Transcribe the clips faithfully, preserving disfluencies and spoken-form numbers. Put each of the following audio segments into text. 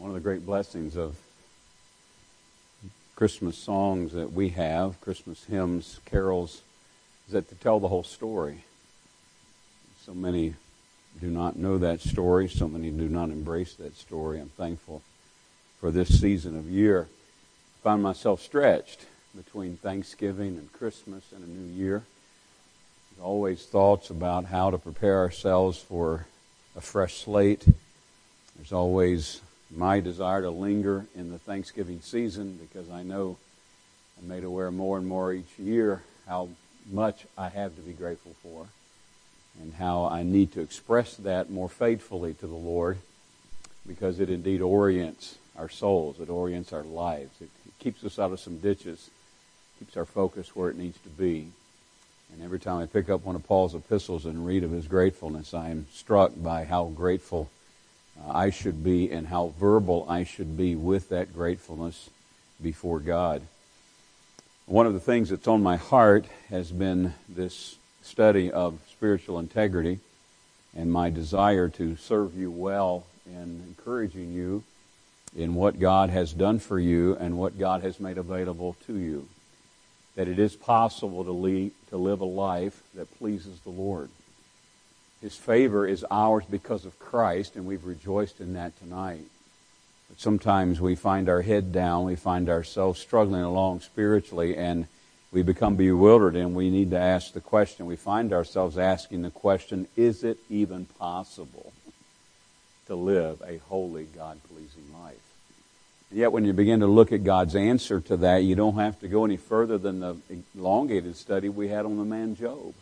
One of the great blessings of Christmas songs that we have, Christmas hymns, carols, is that they tell the whole story. So many do not know that story. So many do not embrace that story. I'm thankful for this season of year. I find myself stretched between Thanksgiving and Christmas and a new year. There's always thoughts about how to prepare ourselves for a fresh slate. There's always my desire to linger in the Thanksgiving season because I know I'm made aware more and more each year how much I have to be grateful for and how I need to express that more faithfully to the Lord because it indeed orients our souls. It orients our lives. It keeps us out of some ditches, keeps our focus where it needs to be. And every time I pick up one of Paul's epistles and read of his gratefulness, I am struck by how grateful Uh, I should be and how verbal I should be with that gratefulness before God. One of the things that's on my heart has been this study of spiritual integrity and my desire to serve you well in encouraging you in what God has done for you and what God has made available to you. That it is possible to lead, to live a life that pleases the Lord. His favor is ours because of Christ, and we've rejoiced in that tonight. But sometimes we find our head down, we find ourselves struggling along spiritually, and we become bewildered, and we need to ask the question. We find ourselves asking the question, is it even possible to live a holy, God-pleasing life? And yet when you begin to look at God's answer to that, you don't have to go any further than the elongated study we had on the man Job.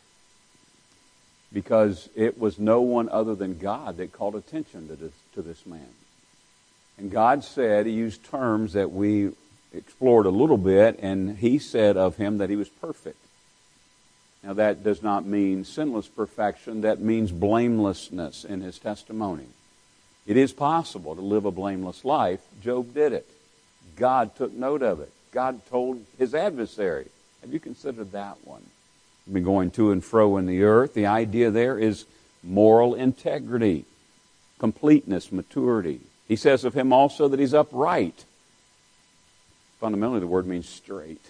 Because it was no one other than God that called attention to this, to this man. And God said, He used terms that we explored a little bit, and He said of him that he was perfect. Now that does not mean sinless perfection, that means blamelessness in his testimony. It is possible to live a blameless life. Job did it. God took note of it. God told his adversary. Have you considered that one? Been going to and fro in the earth. The idea there is moral integrity, completeness, maturity. He says of him also that he's upright. Fundamentally, the word means straight.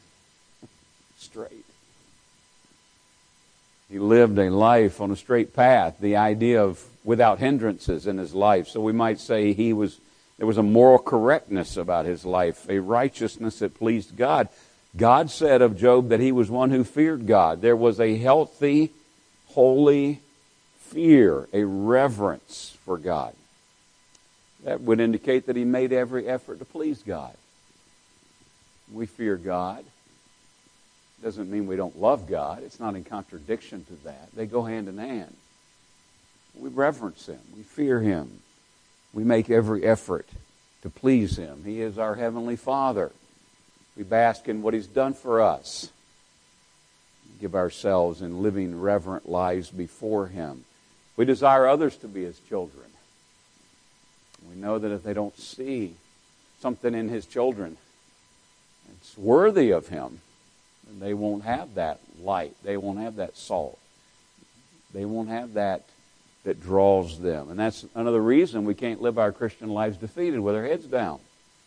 Straight. He lived a life on a straight path. The idea of without hindrances in his life. So we might say he was there was a moral correctness about his life, a righteousness that pleased God. God said of Job that he was one who feared God. There was a healthy, holy fear, a reverence for God. That would indicate that he made every effort to please God. We fear God. Doesn't mean we don't love God. It's not in contradiction to that. They go hand in hand. We reverence Him. We fear Him. We make every effort to please Him. He is our Heavenly Father. We bask in what He's done for us. We give ourselves in living reverent lives before Him. We desire others to be His children. We know that if they don't see something in His children that's worthy of Him, then they won't have that light. They won't have that salt. They won't have that that draws them. And that's another reason we can't live our Christian lives defeated with our heads down.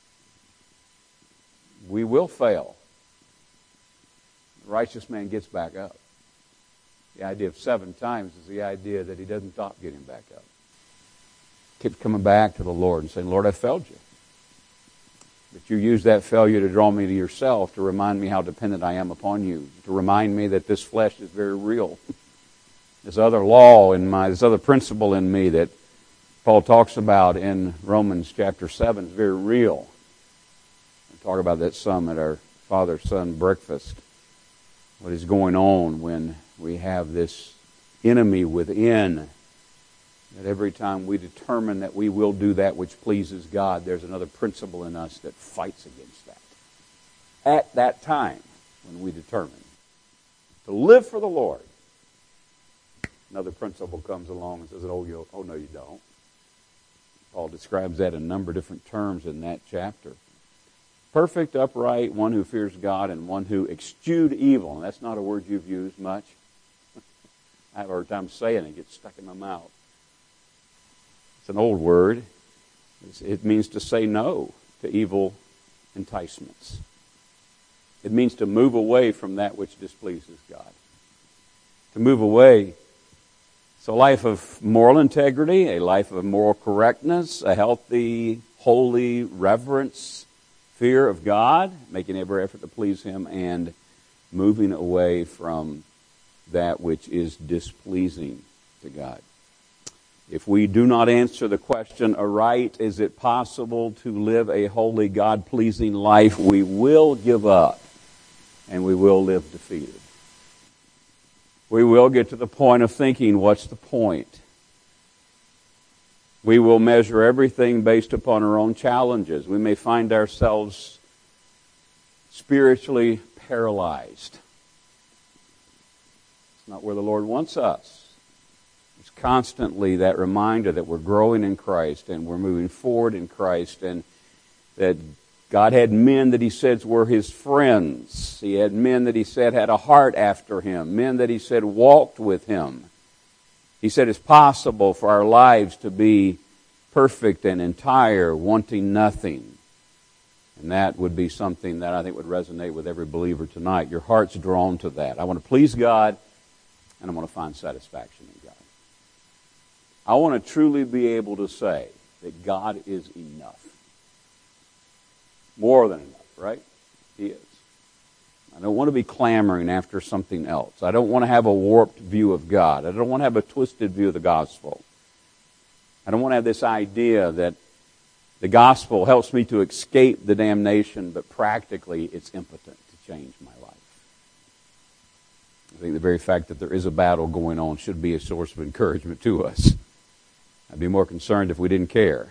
We will fail. The righteous man gets back up. The idea of seven times is the idea that he doesn't stop getting back up. Keeps coming back to the Lord and saying, Lord, I failed you. But you use that failure to draw me to yourself, to remind me how dependent I am upon you, to remind me that this flesh is very real. This other law in my, this other principle in me that Paul talks about in Romans chapter seven is very real. Talk about that some at our father-son breakfast. What is going on when we have this enemy within, that every time we determine that we will do that which pleases God, there's another principle in us that fights against that. At that time, when we determine to live for the Lord, another principle comes along and says, oh, you, oh no, you don't. Paul describes that in a number of different terms in that chapter. Perfect, upright, one who fears God, and one who eschewed evil. And that's not a word you've used much. I have a hard time saying it. It gets stuck in my mouth. It's an old word. It means to say no to evil enticements. It means to move away from that which displeases God. To move away. It's a life of moral integrity, a life of moral correctness, a healthy, holy reverence, fear of God, making every effort to please Him, and moving away from that which is displeasing to God. If we do not answer the question aright, is it possible to live a holy, God-pleasing life, we will give up and we will live defeated. We will get to the point of thinking, what's the point? We will measure everything based upon our own challenges. We may find ourselves spiritually paralyzed. It's not where the Lord wants us. It's constantly that reminder that we're growing in Christ and we're moving forward in Christ, and that God had men that He said were His friends. He had men that He said had a heart after Him, men that He said walked with Him. He said it's possible for our lives to be perfect and entire, wanting nothing. And that would be something that I think would resonate with every believer tonight. Your heart's drawn to that. I want to please God, and I want to find satisfaction in God. I want to truly be able to say that God is enough. More than enough, right? He is. I don't want to be clamoring after something else. I don't want to have a warped view of God. I don't want to have a twisted view of the gospel. I don't want to have this idea that the gospel helps me to escape the damnation, but practically it's impotent to change my life. I think the very fact that there is a battle going on should be a source of encouragement to us. I'd be more concerned if we didn't care.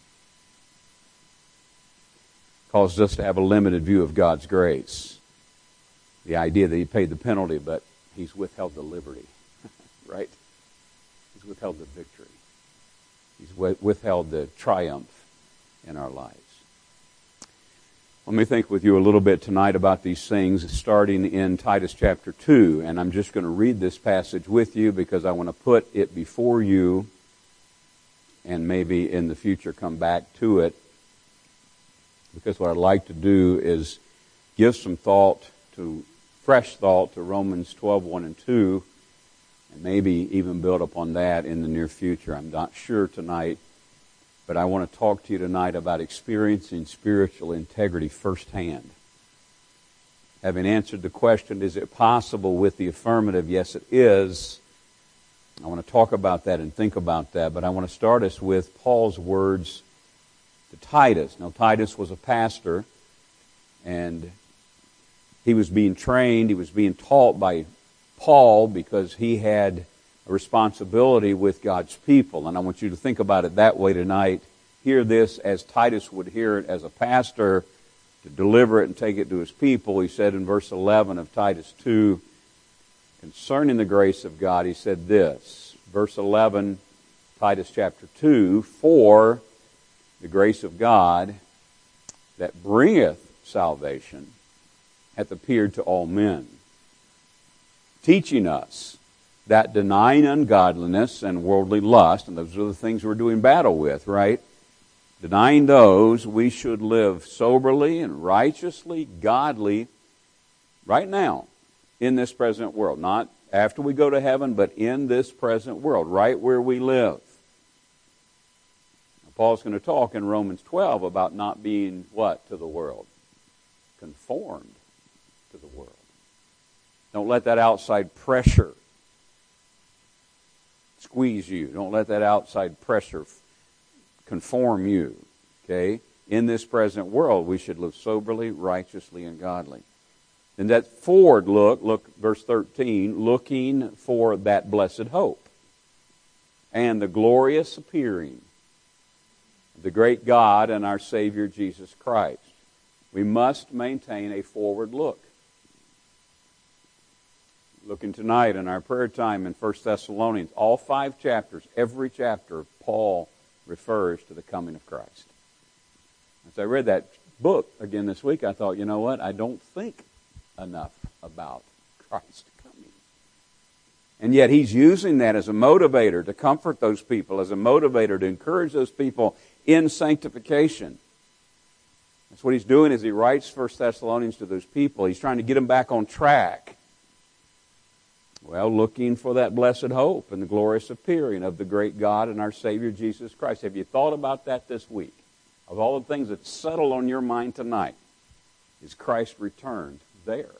It causes us to have a limited view of God's grace. The idea that He paid the penalty, but He's withheld the liberty. Right? He's withheld the victory. He's withheld the triumph in our lives. Let me think with you a little bit tonight about these things, starting in Titus chapter two. And I'm just going to read this passage with you because I want to put it before you and maybe in the future come back to it. Because what I'd like to do is give some thought to, fresh thought to Romans twelve, one and two, and maybe even build upon that in the near future. I'm not sure tonight, but I want to talk to you tonight about experiencing spiritual integrity firsthand. Having answered the question, is it possible, with the affirmative, yes it is. I want to talk about that and think about that, but I want to start us with Paul's words to Titus. Now, Titus was a pastor, and he was being trained, he was being taught by Paul because he had a responsibility with God's people. And I want you to think about it that way tonight. Hear this as Titus would hear it as a pastor, to deliver it and take it to his people. He said in verse eleven of Titus two, concerning the grace of God, he said this, verse eleven, Titus chapter two, for the grace of God that bringeth salvation hath appeared to all men, teaching us that denying ungodliness and worldly lust, and those are the things we're doing battle with, right? Denying those, we should live soberly and righteously, godly, right now, in this present world. Not after we go to heaven, but in this present world, right where we live. Now, Paul's going to talk in Romans twelve about not being, what, to the world? Conformed to the world. Don't let that outside pressure squeeze you. Don't let that outside pressure conform you. Okay? In this present world, we should live soberly, righteously, and godly. And that forward look, look, verse thirteen, looking for that blessed hope and the glorious appearing of the great God and our Savior Jesus Christ. We must maintain a forward look. Looking tonight in our prayer time in First Thessalonians, all five chapters, every chapter, Paul refers to the coming of Christ. As I read that book again this week, I thought, you know what? I don't think enough about Christ coming. And yet he's using that as a motivator to comfort those people, as a motivator to encourage those people in sanctification. That's what he's doing as he writes First Thessalonians to those people. He's trying to get them back on track. Well, looking for that blessed hope and the glorious appearing of the great God and our Savior Jesus Christ. Have you thought about that this week? Of all the things that settle on your mind tonight, is Christ returned there?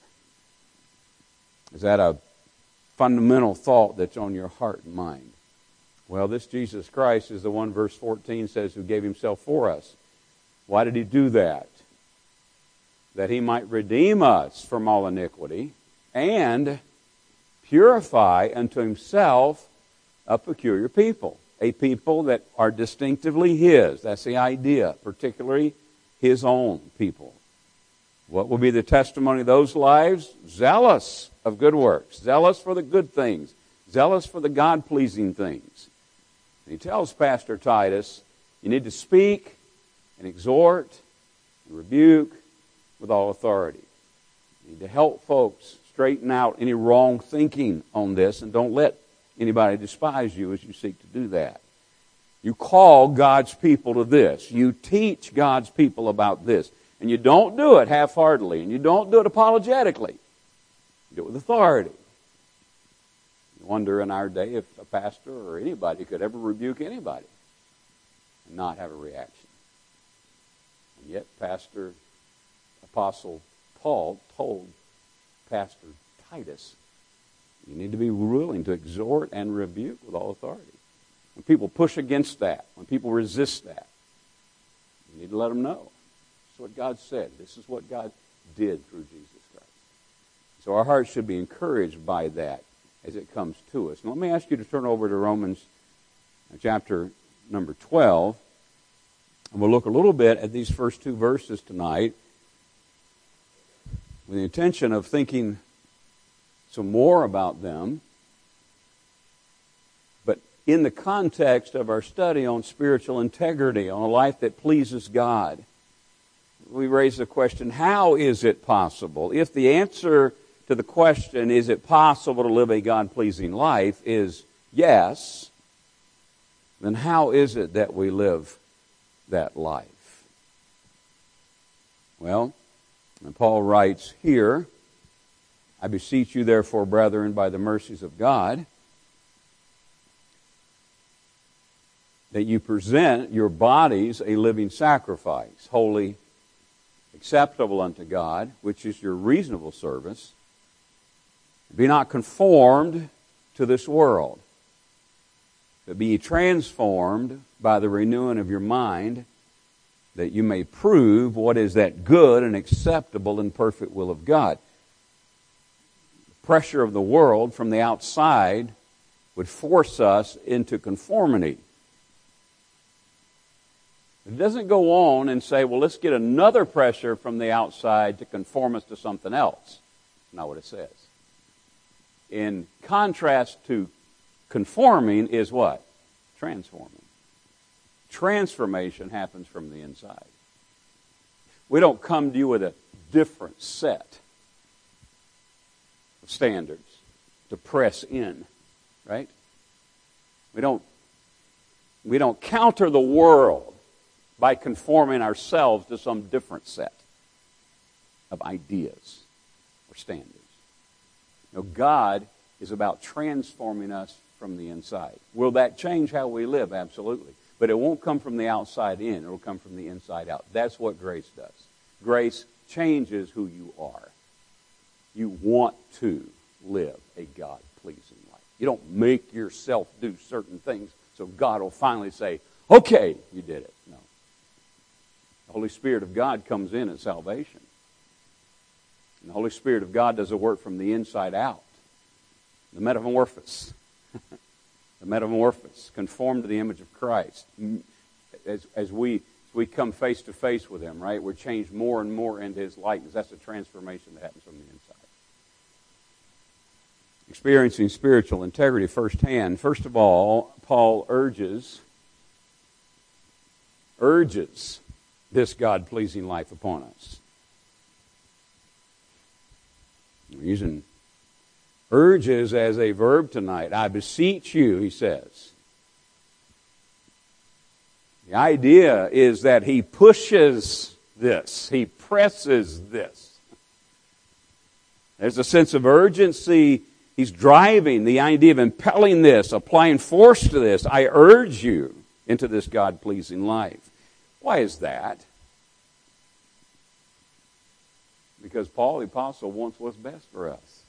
Is that a fundamental thought that's on your heart and mind? Well, this Jesus Christ is the one, verse fourteen says, who gave himself for us. Why did he do that? That he might redeem us from all iniquity and purify unto himself a peculiar people. A people that are distinctively his. That's the idea, particularly his own people. What will be the testimony of those lives? Zealous of good works. Zealous for the good things. Zealous for the God-pleasing things. And he tells Pastor Titus, you need to speak and exhort and rebuke with all authority. You need to help folks straighten out any wrong thinking on this, and don't let anybody despise you as you seek to do that. You call God's people to this. You teach God's people about this. And you don't do it half-heartedly, and you don't do it apologetically. You do it with authority. You wonder in our day if a pastor or anybody could ever rebuke anybody and not have a reaction. And yet, Pastor, Apostle Paul told Pastor Titus, you need to be willing to exhort and rebuke with all authority. When people push against that, when people resist that, you need to let them know. This is what God said. This is what God did through Jesus Christ. So our hearts should be encouraged by that as it comes to us. Now, let me ask you to turn over to Romans chapter number twelve. And we'll look a little bit at these first two verses tonight with the intention of thinking some more about them, but in the context of our study on spiritual integrity, on a life that pleases God. We raise the question, how is it possible? If the answer to the question, is it possible to live a God-pleasing life, is yes, then how is it that we live that life? Well, and Paul writes here, I beseech you therefore, brethren, by the mercies of God, that you present your bodies a living sacrifice, holy, acceptable unto God, which is your reasonable service. Be not conformed to this world, but be transformed by the renewing of your mind, that you may prove what is that good and acceptable and perfect will of God. The pressure of the world from the outside would force us into conformity. It doesn't go on and say, well, let's get another pressure from the outside to conform us to something else. That's not what it says. In contrast to conforming is what? Transforming. Transformation happens from the inside. We don't come to you with a different set of standards to press in, right? We don't, we don't counter the world by conforming ourselves to some different set of ideas or standards. You know, God is about transforming us from the inside. Will that change how we live? Absolutely. But it won't come from the outside in. It will come from the inside out. That's what grace does. Grace changes who you are. You want to live a God-pleasing life. You don't make yourself do certain things so God will finally say, okay, you did it. No. The Holy Spirit of God comes in at salvation. And the Holy Spirit of God does a work from the inside out. The metamorphosis. The metamorphosis. Conform to the image of Christ. As, as we as we come face to face with Him, right? We're changed more and more into His likeness. That's a transformation that happens from the inside. Experiencing spiritual integrity firsthand. First of all, Paul urges, urges this God-pleasing life upon us. We're using urges as a verb tonight. I beseech you, he says. The idea is that he pushes this. He presses this. There's a sense of urgency. He's driving the idea of impelling this, applying force to this. I urge you into this God-pleasing life. Why is that? Because Paul the Apostle wants what's best for us.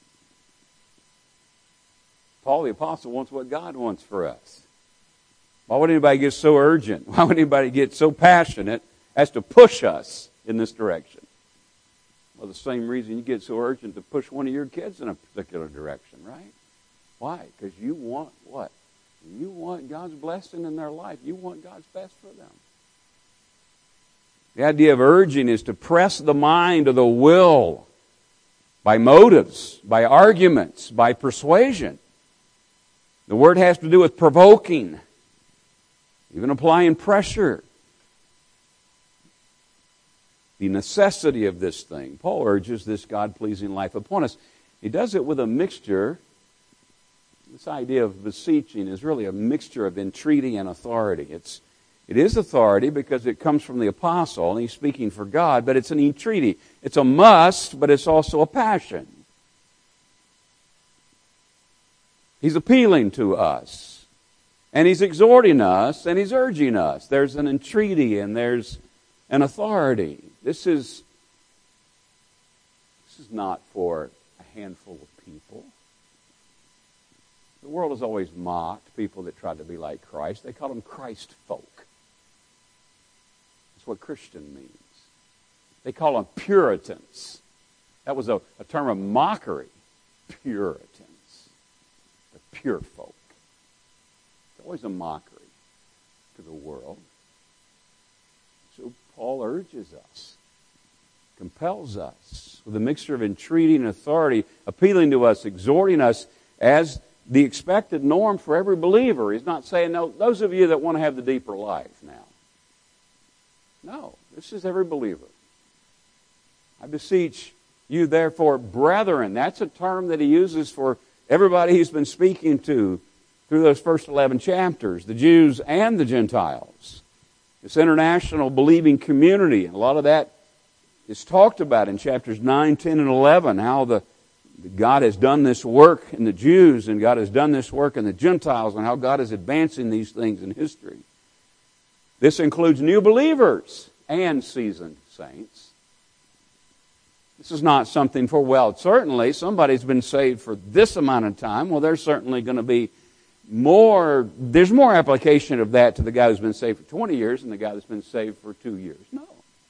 Paul the Apostle wants what God wants for us. Why would anybody get so urgent? Why would anybody get so passionate as to push us in this direction? Well, the same reason you get so urgent to push one of your kids in a particular direction, right? Why? Because you want what? You want God's blessing in their life. You want God's best for them. The idea of urging is to press the mind or the will by motives, by arguments, by persuasion. The word has to do with provoking, even applying pressure. The necessity of this thing. Paul urges this God-pleasing life upon us. He does it with a mixture. This idea of beseeching is really a mixture of entreaty and authority. It's, it is authority because it comes from the apostle, and he's speaking for God, but it's an entreaty. It's a must, but it's also a passion. He's appealing to us, and he's exhorting us, and he's urging us. There's an entreaty, and there's an authority. This is, this is not for a handful of people. The world has always mocked people that try to be like Christ. They call them Christ folk. That's what Christian means. They call them Puritans. That was a, a term of mockery. Puritans. The pure folk. It's always a mockery to the world. So Paul urges us, compels us, with a mixture of entreaty and authority, appealing to us, exhorting us as the expected norm for every believer. He's not saying, no, those of you that want to have the deeper life now. No, this is every believer. I beseech you, therefore, brethren. That's a term that he uses for everybody he's been speaking to through those first eleven chapters, the Jews and the Gentiles. This international believing community, and a lot of that is talked about in chapters nine, ten, and eleven, how the God has done this work in the Jews and God has done this work in the Gentiles and how God is advancing these things in history. This includes new believers and seasoned saints. This is not something for, well, certainly somebody's been saved for this amount of time. Well, there's certainly going to be more, there's more application of that to the guy who's been saved for twenty years than the guy that's been saved for two years. No.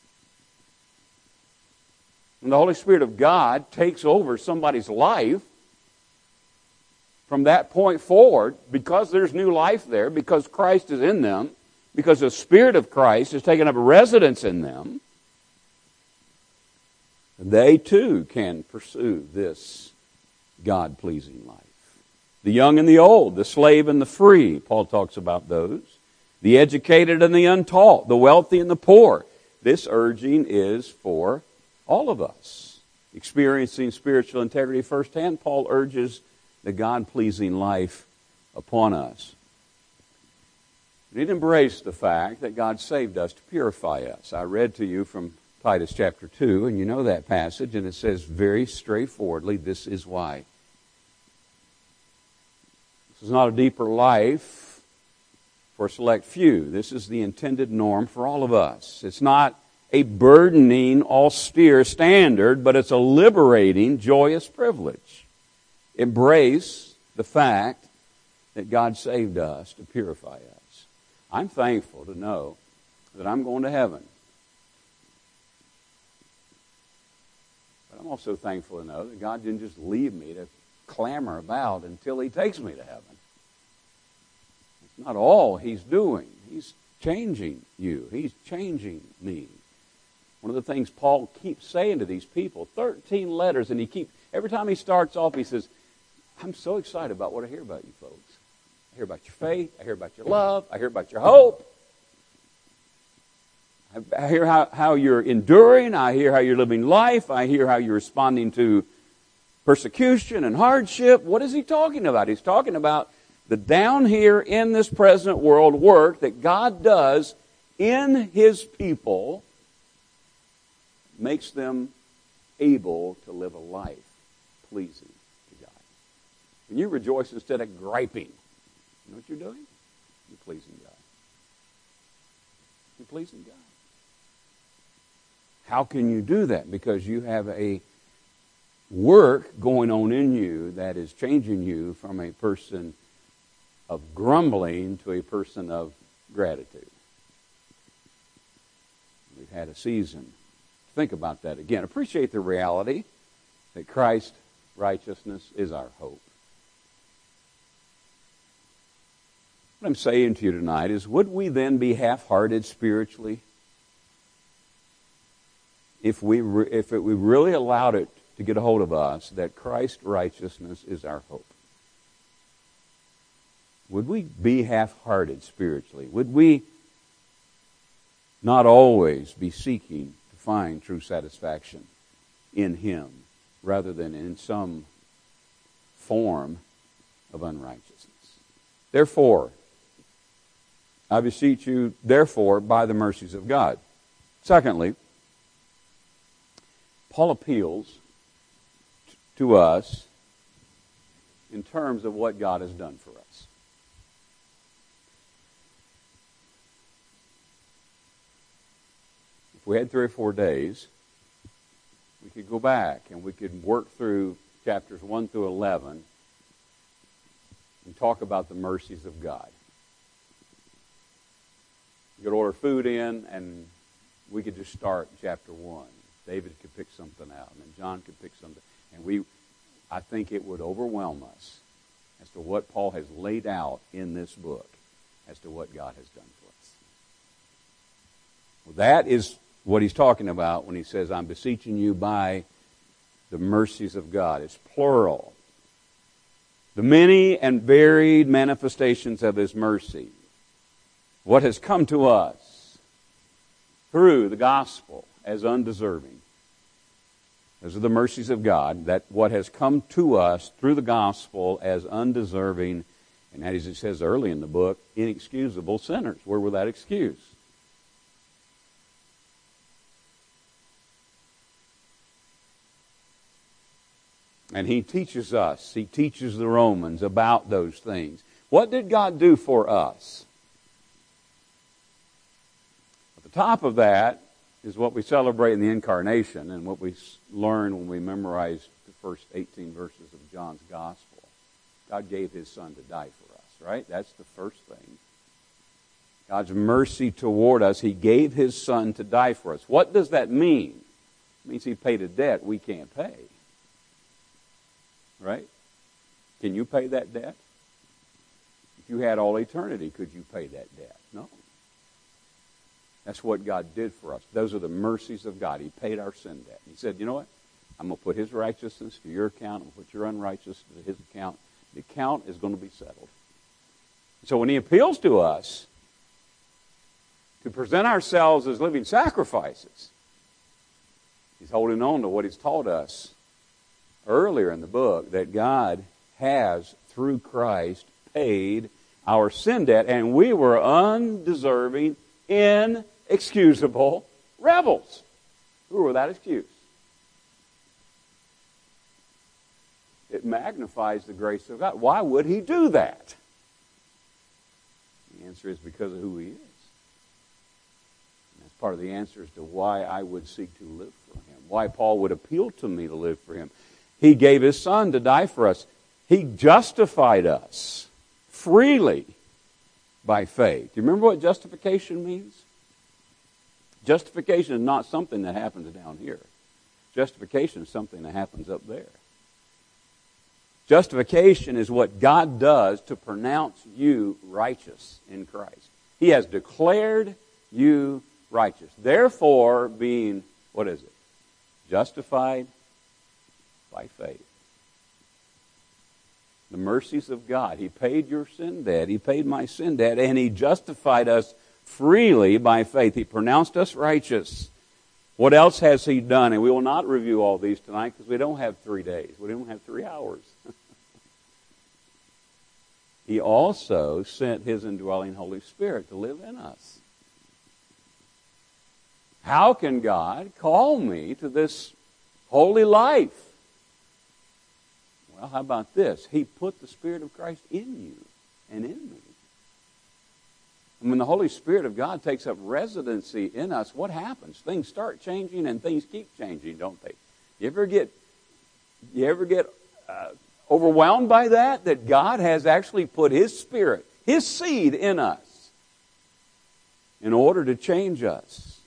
When the Holy Spirit of God takes over somebody's life, from that point forward, because there's new life there, because Christ is in them, because the Spirit of Christ has taken up residence in them, they too can pursue this God-pleasing life. The young and the old, the slave and the free, Paul talks about those. The educated and the untaught, the wealthy and the poor. This urging is for all of us. Experiencing spiritual integrity firsthand, Paul urges the God-pleasing life upon us. We need to embrace the fact that God saved us to purify us. I read to you from Titus chapter two, and you know that passage, and it says very straightforwardly, this is why. This is not a deeper life for a select few. This is the intended norm for all of us. It's not a burdening, austere standard, but it's a liberating, joyous privilege. Embrace the fact that God saved us to purify us. I'm thankful to know that I'm going to heaven. But I'm also thankful to know that God didn't just leave me to clamor about until He takes me to heaven. It's not all He's doing. He's changing you. He's changing me. One of the things Paul keeps saying to these people, thirteen letters, and he keeps, every time he starts off, he says, I'm so excited about what I hear about you folks. I hear about your faith. I hear about your love. I hear about your hope. I, I hear how, how you're enduring. I hear how you're living life. I hear how you're responding to persecution and hardship. What is he talking about? He's talking about the down here in this present world work that God does in His people makes them able to live a life pleasing to God. When you rejoice instead of griping, you know what you're doing? You're pleasing God. You're pleasing God. How can you do that? Because you have a work going on in you that is changing you from a person of grumbling to a person of gratitude. We've had a season. Think about that again. Appreciate the reality that Christ's righteousness is our hope. What I'm saying to you tonight is, would we then be half-hearted spiritually if we re- if it, we really allowed it to get a hold of us that Christ's righteousness is our hope? Would we be half-hearted spiritually? Would we not always be seeking to find true satisfaction in Him rather than in some form of unrighteousness? Therefore, I beseech you, therefore, by the mercies of God. Secondly, Paul appeals to us in terms of what God has done for us. If we had three or four days, we could go back and we could work through chapters one through eleven and talk about the mercies of God. You could order food in, and we could just start chapter one. David could pick something out, and then John could pick something. And we, I think it would overwhelm us as to what Paul has laid out in this book as to what God has done for us. Well, that is what he's talking about when he says, I'm beseeching you by the mercies of God. It's plural. The many and varied manifestations of His mercy. What has come to us through the gospel as undeserving. Those are the mercies of God. That what has come to us through the gospel as undeserving, and as it says early in the book, inexcusable sinners. We're without excuse. And he teaches us, he teaches the Romans about those things. What did God do for us? At the top of that is what we celebrate in the Incarnation and what we learn when we memorize the first eighteen verses of John's Gospel. God gave His Son to die for us, right? That's the first thing. God's mercy toward us, He gave His Son to die for us. What does that mean? It means He paid a debt we can't pay. Right? Can you pay that debt? If you had all eternity, could you pay that debt? No. That's what God did for us. Those are the mercies of God. He paid our sin debt. He said, you know what? I'm going to put His righteousness to your account. I'm going to put your unrighteousness to His account. The account is going to be settled. So when He appeals to us to present ourselves as living sacrifices, He's holding on to what He's taught us earlier in the book, that God has, through Christ, paid our sin debt, and we were undeserving, inexcusable rebels who were without excuse. It magnifies the grace of God. Why would He do that? The answer is because of who He is. And that's part of the answer as to why I would seek to live for Him, why Paul would appeal to me to live for Him. He gave His Son to die for us. He justified us freely by faith. Do you remember what justification means? Justification is not something that happens down here. Justification is something that happens up there. Justification is what God does to pronounce you righteous in Christ. He has declared you righteous. Therefore, being, what is it? Justified by faith. The mercies of God. He paid your sin debt. He paid my sin debt. And He justified us freely by faith. He pronounced us righteous. What else has He done? And we will not review all these tonight because we don't have three days. We don't have three hours. He also sent His indwelling Holy Spirit to live in us. How can God call me to this holy life? Well, how about this? He put the Spirit of Christ in you and in me. And when the Holy Spirit of God takes up residency in us, what happens? Things start changing and things keep changing, don't they? You ever get, you ever get uh, overwhelmed by that? That God has actually put His Spirit, His seed in us in order to change us.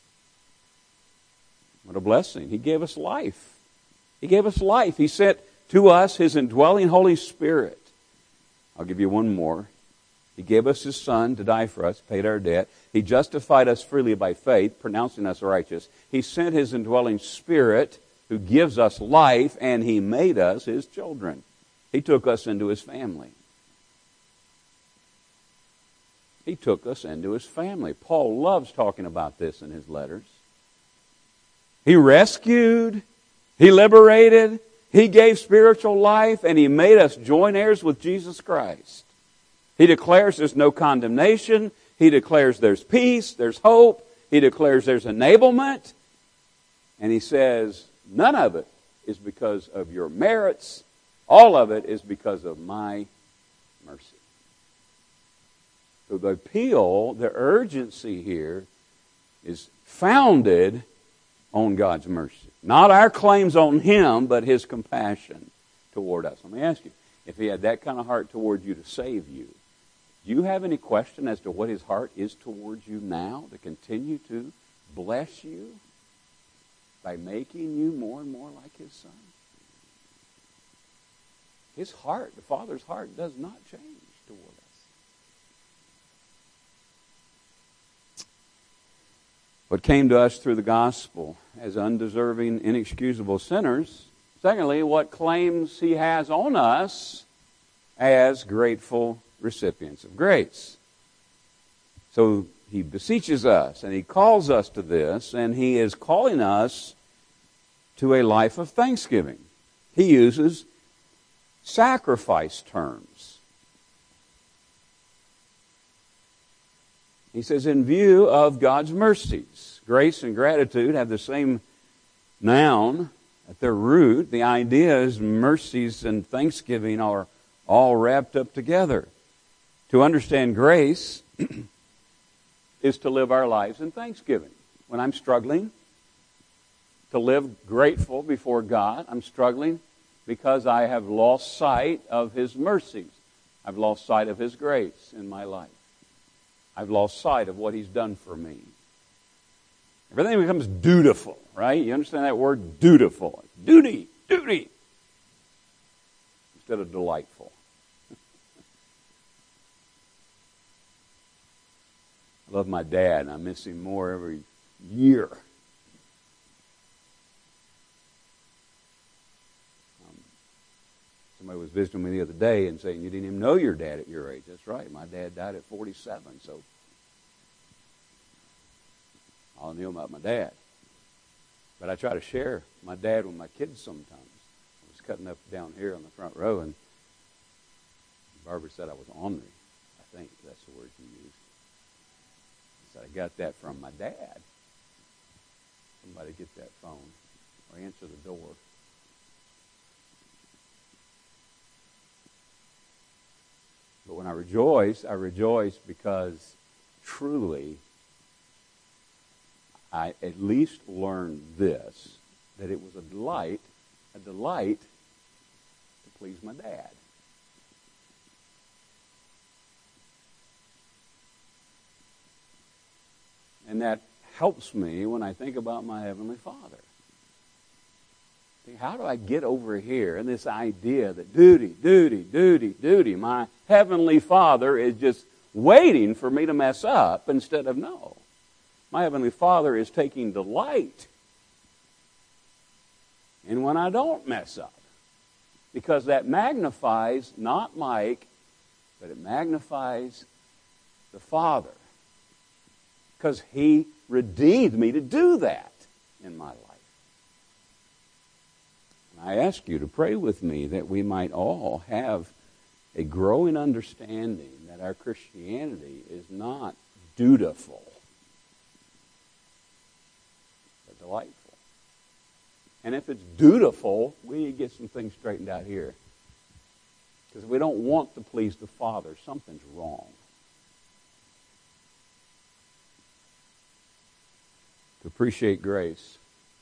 What a blessing. He gave us life. He gave us life. He sent to us His indwelling Holy Spirit. I'll give you one more. He gave us His Son to die for us, paid our debt. He justified us freely by faith, pronouncing us righteous. He sent His indwelling Spirit, who gives us life, and He made us His children. He took us into His family. He took us into His family. Paul loves talking about this in his letters. He rescued, He liberated, He gave spiritual life, and He made us joint heirs with Jesus Christ. He declares there's no condemnation. He declares there's peace, there's hope. He declares there's enablement. And He says, none of it is because of your merits. All of it is because of my mercy. So the appeal, the urgency here is founded on God's mercy. Not our claims on Him, but His compassion toward us. Let me ask you, if He had that kind of heart toward you to save you, do you have any question as to what His heart is towards you now to continue to bless you by making you more and more like His Son? His heart, the Father's heart, does not change toward us. What came to us through the gospel as undeserving, inexcusable sinners. Secondly, what claims He has on us as grateful recipients of grace. So He beseeches us and He calls us to this, and He is calling us to a life of thanksgiving. He uses sacrifice terms. He says, in view of God's mercies, grace and gratitude have the same noun at their root. The idea is mercies and thanksgiving are all wrapped up together. To understand grace is to live our lives in thanksgiving. When I'm struggling to live grateful before God, I'm struggling because I have lost sight of His mercies. I've lost sight of His grace in my life. I've lost sight of what He's done for me. Everything becomes dutiful, right? You understand that word, dutiful? Duty, duty, instead of delightful. I love my dad, and I miss him more every year. Um, somebody was visiting me the other day and saying, you didn't even know your dad at your age. That's right. My dad died at forty-seven, so I knew about my dad. But I try to share my dad with my kids sometimes. I was cutting up down here on the front row, and Barbara said I was ornery. I think that's the word she used. I got that from my dad. Somebody get that phone or answer the door. But when I rejoice, I rejoice because truly I at least learned this, that it was a delight, a delight to please my dad. And that helps me when I think about my Heavenly Father. How do I get over here and this idea that duty, duty, duty, duty, my Heavenly Father is just waiting for me to mess up instead of no. My Heavenly Father is taking delight in when I don't mess up. Because that magnifies not Mike, but it magnifies the Father. Because He redeemed me to do that in my life. And I ask you to pray with me that we might all have a growing understanding that our Christianity is not dutiful, but delightful. And if it's dutiful, we need to get some things straightened out here. Because if we don't want to please the Father, something's wrong. To appreciate grace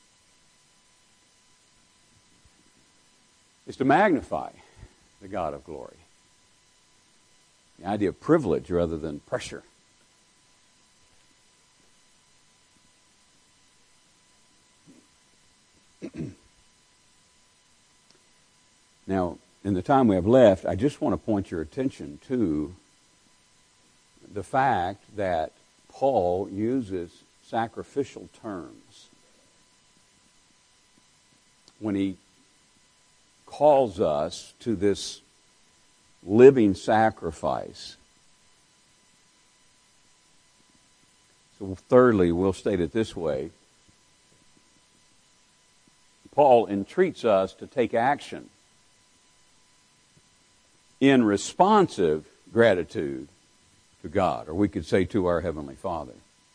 is to magnify the God of glory. The idea of privilege rather than pressure. Now, in the time we have left, I just want to point your attention to the fact that Paul uses sacrificial terms when he calls us to this living sacrifice. So thirdly, we'll state it this way. Paul entreats us to take action in responsive gratitude to God, or we could say to our Heavenly Father.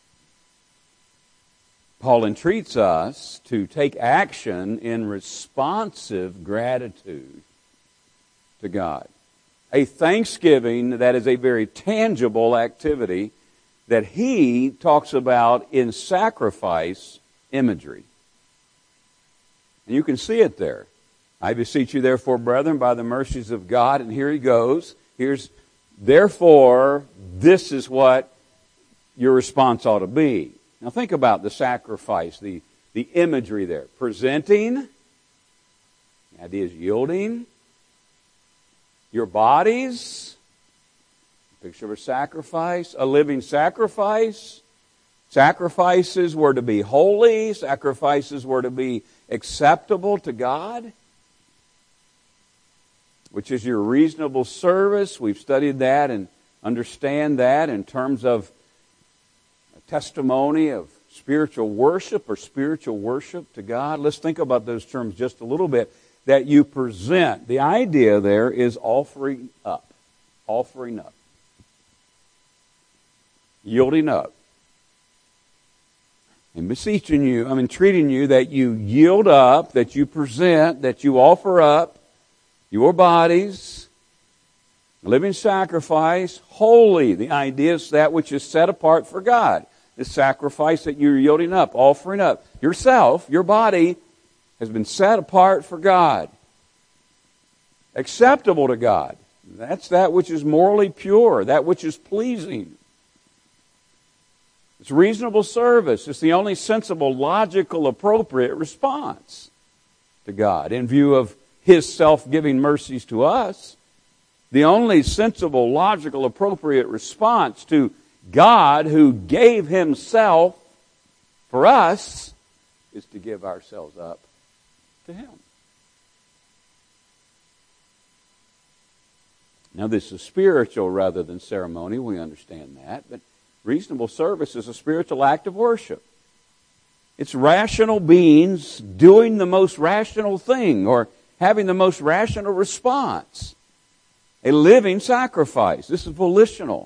Paul entreats us to take action in responsive gratitude to God. A thanksgiving that is a very tangible activity that he talks about in sacrifice imagery. And you can see it there. I beseech you, therefore, brethren, by the mercies of God, and here he goes. Here's, therefore, this is what your response ought to be. Now think about the sacrifice, the, the imagery there. Presenting, the idea is yielding. Your bodies, picture of a sacrifice, a living sacrifice. Sacrifices were to be holy. Sacrifices were to be acceptable to God, which is your reasonable service. We've studied that and understand that in terms of a testimony of spiritual worship or spiritual worship to God. Let's think about those terms just a little bit. That you present. The idea there is offering up. Offering up. Yielding up. And beseeching you, I'm entreating you that you yield up, that you present, that you offer up your bodies, living sacrifice, holy. The idea is that which is set apart for God. The sacrifice that you're yielding up, offering up. Yourself, your body, has been set apart for God. Acceptable to God. That's that which is morally pure, that which is pleasing. It's reasonable service. It's the only sensible, logical, appropriate response to God in view of His self-giving mercies to us. The only sensible, logical, appropriate response to God who gave Himself for us is to give ourselves up to Him. Now this is spiritual rather than ceremony. We understand that. But reasonable service is a spiritual act of worship. It's rational beings doing the most rational thing or having the most rational response. A living sacrifice. This is volitional.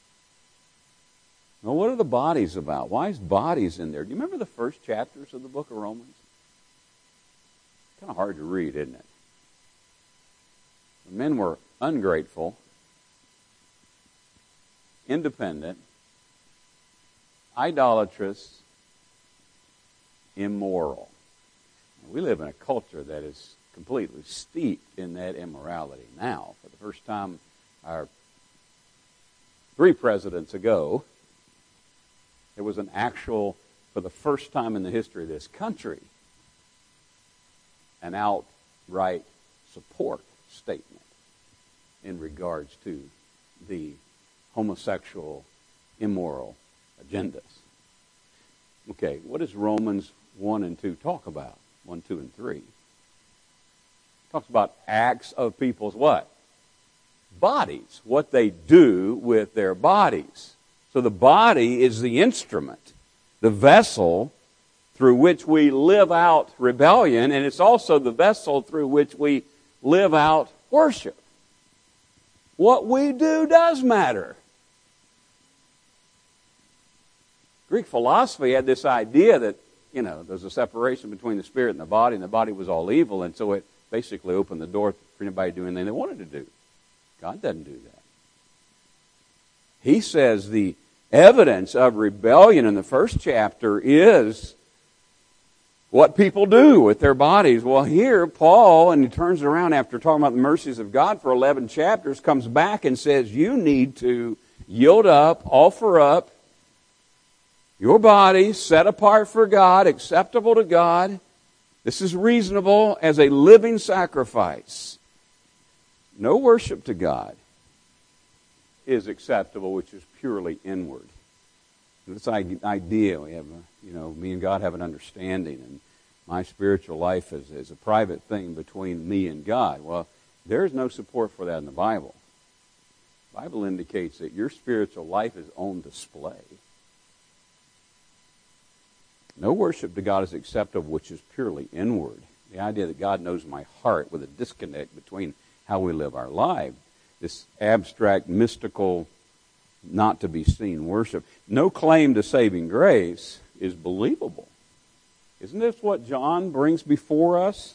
Now, what are the bodies about? Why is bodies in there? Do you remember the first chapters of the book of Romans? Kind of hard to read, isn't it? The men were ungrateful, independent, idolatrous, immoral. We live in a culture that is completely steeped in that immorality. Now, for the first time, our three presidents ago, there was an actual, for the first time in the history of this country, an outright support statement in regards to the homosexual, immoral agendas. Okay, what does Romans one and two talk about? one, two, and three. It talks about acts of people's what? Bodies. What they do with their bodies. So the body is the instrument, the vessel through which we live out rebellion, and it's also the vessel through which we live out worship. What we do does matter. Greek philosophy had this idea that, you know, there's a separation between the spirit and the body, and the body was all evil, and so it basically opened the door for anybody to do anything they wanted to do. God doesn't do that. He says the evidence of rebellion in the first chapter is what people do with their bodies. Well, here, Paul, and he turns around after talking about the mercies of God for eleven chapters, comes back and says, you need to yield up, offer up your body set apart for God, acceptable to God. This is reasonable as a living sacrifice. No worship to God is acceptable, which is purely inward. This idea, we have, a, you know, me and God have an understanding, and my spiritual life is, is a private thing between me and God. Well, there's no support for that in the Bible. The Bible indicates that your spiritual life is on display. No worship to God is acceptable, which is purely inward. The idea that God knows my heart with a disconnect between how we live our life. This abstract, mystical, not to be seen worship. No claim to saving grace is believable. Isn't this what John brings before us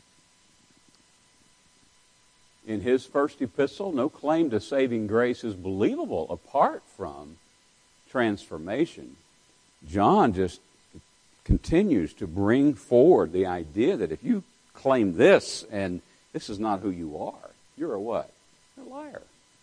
in his first epistle? No claim to saving grace is believable apart from transformation. John just continues to bring forward the idea that if you claim this and this is not who you are, you're a what? You're a liar.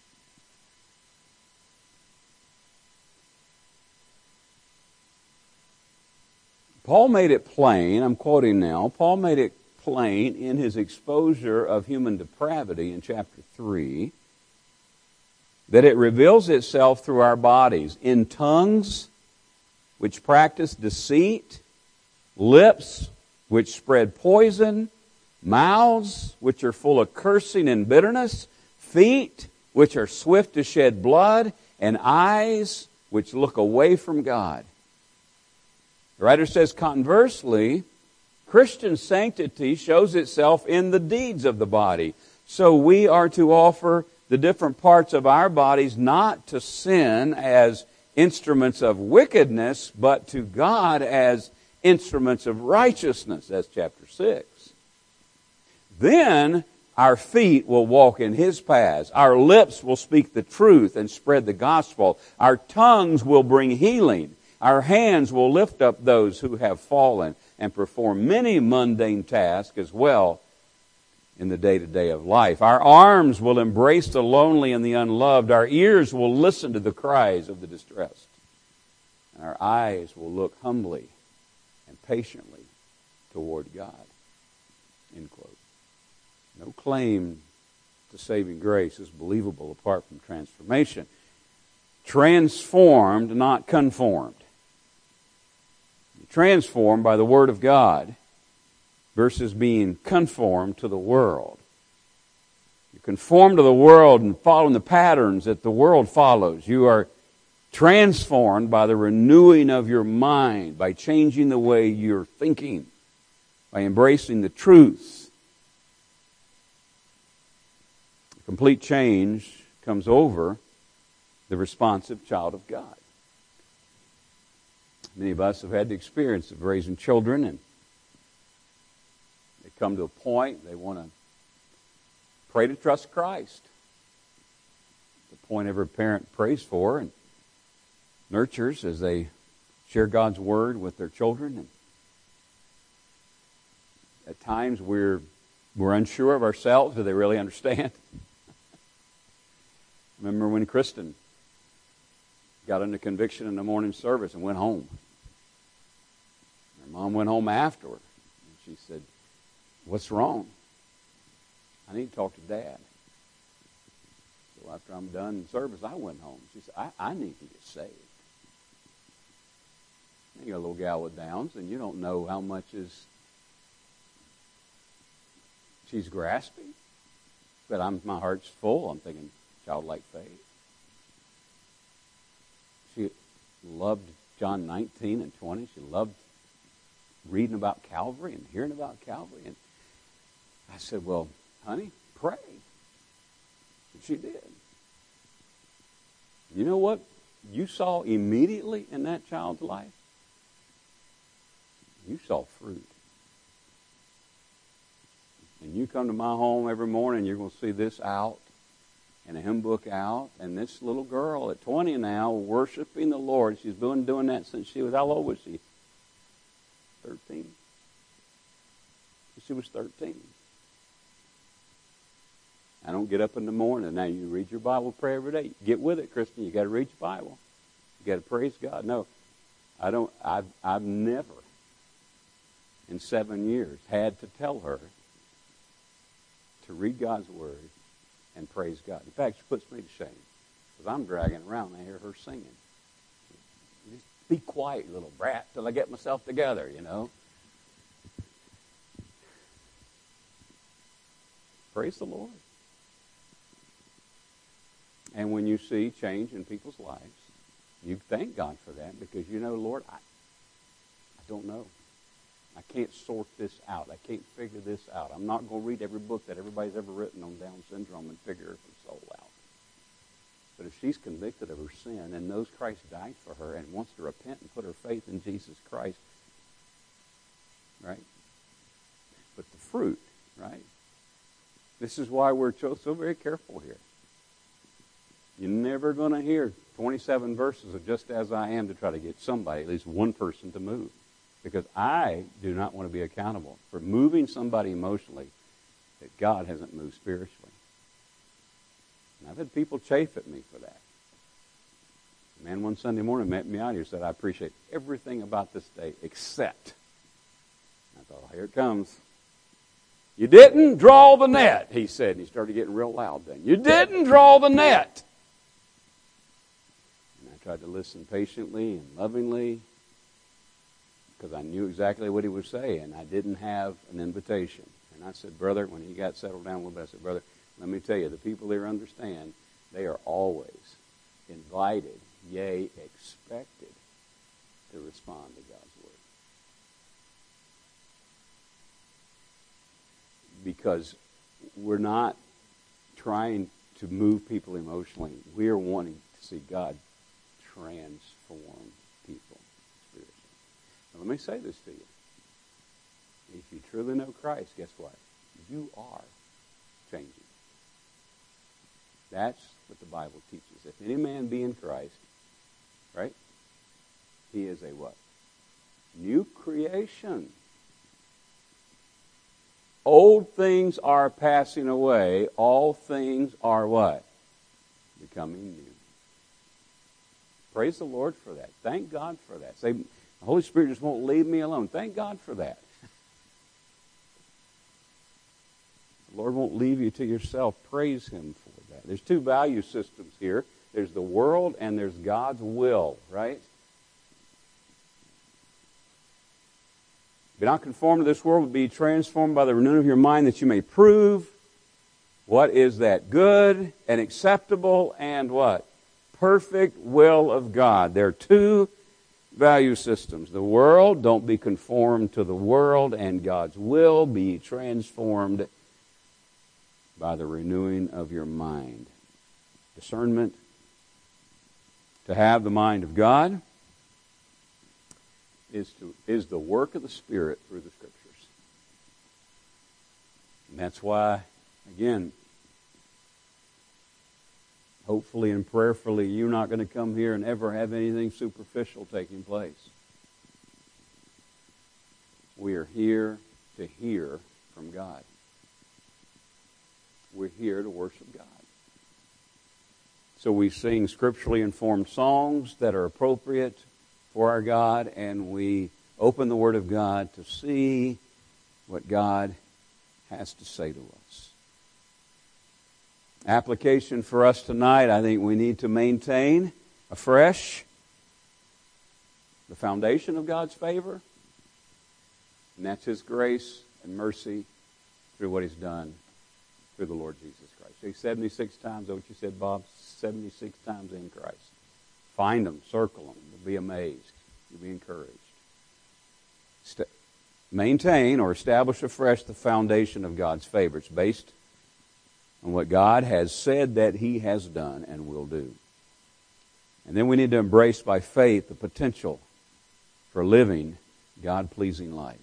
Paul made it plain, I'm quoting now, Paul made it plain in his exposure of human depravity in chapter three that it reveals itself through our bodies in tongues which practice deceit, lips which spread poison, mouths which are full of cursing and bitterness, feet which are swift to shed blood, and eyes which look away from God. The writer says, conversely, Christian sanctity shows itself in the deeds of the body. So we are to offer the different parts of our bodies not to sin as instruments of wickedness, but to God as instruments of righteousness. That's chapter six. Then our feet will walk in His paths. Our lips will speak the truth and spread the gospel. Our tongues will bring healing. Our hands will lift up those who have fallen and perform many mundane tasks as well in the day-to-day of life. Our arms will embrace the lonely and the unloved. Our ears will listen to the cries of the distressed. And our eyes will look humbly and patiently toward God. End quote. No claim to saving grace is believable apart from transformation. Transformed, not conformed. Transformed by the Word of God versus being conformed to the world. You conform to the world and following the patterns that the world follows. You are transformed by the renewing of your mind, by changing the way you're thinking, by embracing the truth. Complete change comes over the responsive child of God. Many of us have had the experience of raising children, and they come to a point they want to pray to trust Christ. The point every parent prays for and nurtures as they share God's Word with their children. And at times we're we're unsure of ourselves. Do they really understand? Remember when Kristen got under conviction in the morning service and went home. Her mom went home afterward. And she said, "What's wrong? I need to talk to Dad." So after I'm done in service, I went home. She said, I, I need to get saved. And you're a little gal with Downs, and you don't know how much is she's grasping. But I'm my heart's full. I'm thinking, childlike faith. She loved John nineteen and twenty. She loved reading about Calvary and hearing about Calvary. And I said, "Well, honey, pray." And she did. You know what you saw immediately in that child's life? You saw fruit. And you come to my home every morning, you're going to see this out and a hymn book out. And this little girl at twenty now, worshiping the Lord. She's been doing that since she was, how old was she? thirteen. She was thirteen. I don't get up in the morning. Now you read your Bible, pray every day. Get with it, Kristen. You got to read your Bible. You got to praise God. No, I don't. I've I've never in seven years had to tell her to read God's Word and praise God. In fact, she puts me to shame because I'm dragging around and I hear her singing. Just be quiet, little brat, till I get myself together, you know. Praise the Lord. And when you see change in people's lives, you thank God for that because you know, Lord, I, I don't know. I can't sort this out. I can't figure this out. I'm not going to read every book that everybody's ever written on Down syndrome and figure her soul out. But if she's convicted of her sin and knows Christ died for her and wants to repent and put her faith in Jesus Christ, right? But the fruit, right? This is why we're so, so very careful here. You're never going to hear twenty-seven verses of Just As I Am to try to get somebody, at least one person, to move. Because I do not want to be accountable for moving somebody emotionally that God hasn't moved spiritually. And I've had people chafe at me for that. A man one Sunday morning met me out here and said, I appreciate everything about this day except. I thought, oh, here it comes. You didn't draw the net, he said. And he started getting real loud then. You didn't draw the net. And I tried to listen patiently and lovingly because I knew exactly what he was saying. I didn't have an invitation. And I said, brother, when he got settled down a little bit, I said, brother, let me tell you, the people here understand they are always invited, yea, expected to respond to God's word. Because we're not trying to move people emotionally. We are wanting to see God transform people spiritually. Now, let me say this to you. If you truly know Christ, guess what? You are changing. That's what the Bible teaches. If any man be in Christ, right? He is a what? New creation. Old things are passing away. All things are what? Becoming new. Praise the Lord for that. Thank God for that. Say, the Holy Spirit just won't leave me alone. Thank God for that. The Lord won't leave you to yourself. Praise Him for that. There's two value systems here. There's the world and there's God's will, right? Be not conformed to this world, but be transformed by the renewing of your mind, that you may prove what is that good and acceptable and what? Perfect will of God. There are two value systems. The world, don't be conformed to the world, and God's will, be transformed by the renewing of your mind. Discernment, to have the mind of God, is to is the work of the Spirit through the Scriptures. And that's why, again, hopefully and prayerfully, you're not going to come here and ever have anything superficial taking place. We are here to hear from God. We're here to worship God. So we sing scripturally informed songs that are appropriate for our God, and we open the Word of God to see what God has to say to us. Application for us tonight, I think we need to maintain afresh the foundation of God's favor, and that's His grace and mercy through what He's done through the Lord Jesus Christ. See, seventy-six times, is that what you said, Bob? seventy-six times in Christ. Find them, circle them, you'll be amazed. You'll be encouraged. St- maintain or establish afresh the foundation of God's favor. It's based on what God has said that He has done and will do. And then we need to embrace by faith the potential for living God-pleasing lives.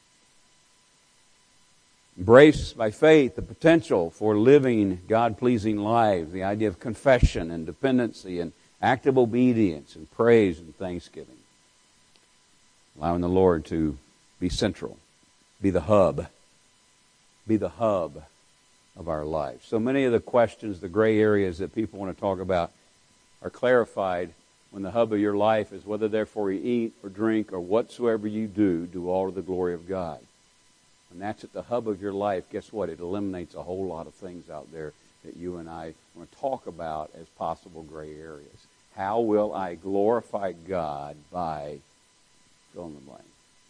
Embrace by faith the potential for living God-pleasing lives, the idea of confession and dependency and active obedience and praise and thanksgiving. Allowing the Lord to be central, be the hub, be the hub of our life. So many of the questions, the gray areas that people want to talk about are clarified when the hub of your life is whether therefore you eat or drink or whatsoever you do, do all to the glory of God. When that's at the hub of your life, guess what? It eliminates a whole lot of things out there that you and I want to talk about as possible gray areas. How will I glorify God by fill in the blank?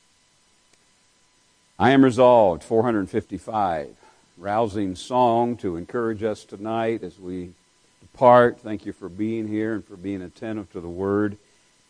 I am resolved, four fifty-five. Rousing song to encourage us tonight as we depart. Thank you for being here and for being attentive to the Word.